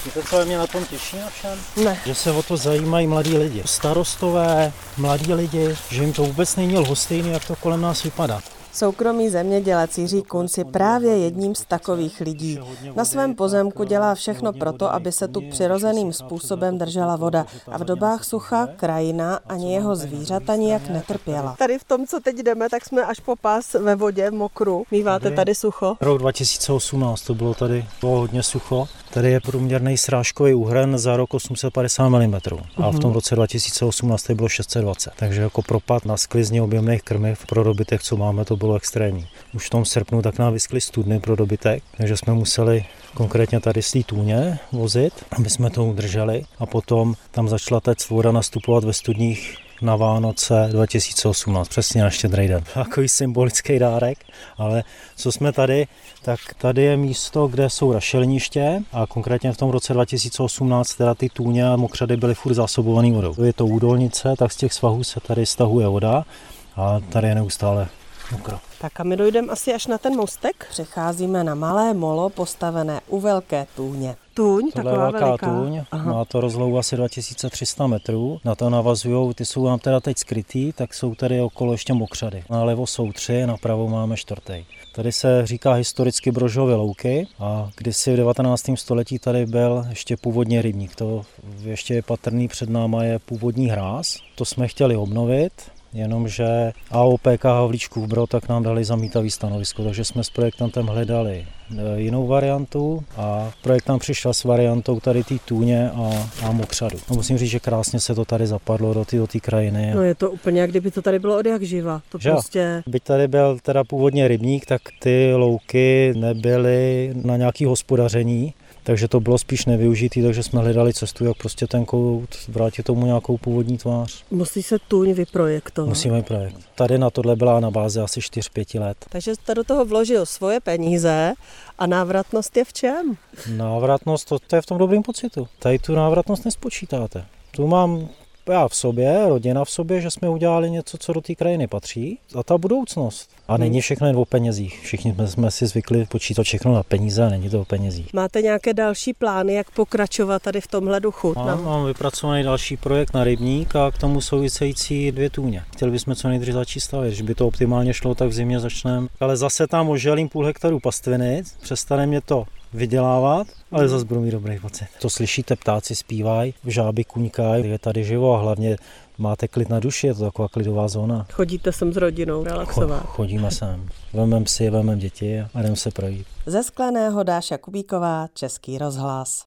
Víte, co mě na tom těší na všem? Ne. Že se o to zajímají mladí lidi. Starostové, mladí lidi, že jim to vůbec není lhostejný, jak to kolem nás vypadá. Soukromý zemědělec Jiří Kunc je právě jedním z takových lidí. Na svém pozemku dělá všechno proto, aby se tu přirozeným způsobem držela voda a v dobách sucha krajina ani jeho zvířata nijak netrpěla. Tady v tom, co teď jdeme, tak jsme až po pás ve vodě, v mokru. Míváte tady sucho? Rok 2018 to bylo tady hodně sucho. Tady je průměrný srážkový úhrn za rok 850 mm a v tom roce 2018 bylo 620. Takže jako propad na sklizni objemných krmiv pro dobytek, co máme, to bylo extrémní. Už v tom srpnu tak nám vyskly studny pro dobytek, takže jsme museli konkrétně tady z té tůně vozit, aby jsme to udrželi a potom tam začala tec voda nastupovat ve studních na Vánoce 2018, přesně na Štědrý den. Takový symbolický dárek, ale co jsme tady, tak tady je místo, kde jsou rašeliniště a konkrétně v tom roce 2018 teda ty tůně a mokřady byly furt zásobovaný vodou. Je to údolnice, tak z těch svahů se tady stahuje voda a tady je neustále mokro. Tak a my dojdeme asi až na ten mostek. Přecházíme na malé molo postavené u velké tůně. Tůň, taková veliká. Tůň, má to rozlohu asi 2300 metrů. Na to navazujou, ty jsou nám teda teď skrytý, tak jsou tady okolo ještě mokřady. Nalevo jsou 3, napravo máme 4. Tady se říká historicky Brožovy louky a kdysi v 19. století tady byl ještě původně rybník. To ještě je patrný, před náma je původní hráz. To jsme chtěli obnovit. Jenomže AOPK Havlíčkův Brod tak nám dali zamítavý stanovisko, takže jsme s projektantem hledali jinou variantu a projekt nám přišel s variantou tady té tůně a mokřadu. No, musím říct, že krásně se to tady zapadlo do té krajiny. No je to úplně, jak kdyby to tady bylo od jak živa. To prostě... Byť tady byl teda původně rybník, tak ty louky nebyly na nějaké hospodaření. Takže to bylo spíš nevyužitý, takže jsme hledali cestu, jak prostě ten kout vrátit tomu nějakou původní tvář. Musí se tůň vyprojektovat. Musíme projekt. Tady na tohle byla na bázi asi 4-5 let. Takže jste do toho vložil svoje peníze a návratnost je v čem? Návratnost, to je v tom dobrým pocitu. Tady tu návratnost nespočítáte. Tu mám já v sobě, rodina v sobě, že jsme udělali něco, co do té krajiny patří a ta budoucnost. A není všechno jen o penězích. Všichni jsme si zvykli počítat všechno na peníze a není to o penězích. Máte nějaké další plány, jak pokračovat tady v tomhle duchu? Mám vypracovaný další projekt na rybník a k tomu související 2 tůně. Chtěli bychom co nejdřív začít stavět, že by to optimálně šlo, tak v zimě začneme. Ale zase tam oželím půl hektaru pastviny, přestane mě to vydělávat, ale zase budu mít dobrý pocit. To slyšíte, ptáci zpívají, žáby kuňkají, je tady živo a hlavně máte klid na duši, je to taková klidová zóna. Chodíte sem s rodinou relaxovat? Chodíme sem. Vememe si, vememe děti a jdeme se projít. Ze Skleného Dáša Kubíková, Český rozhlas.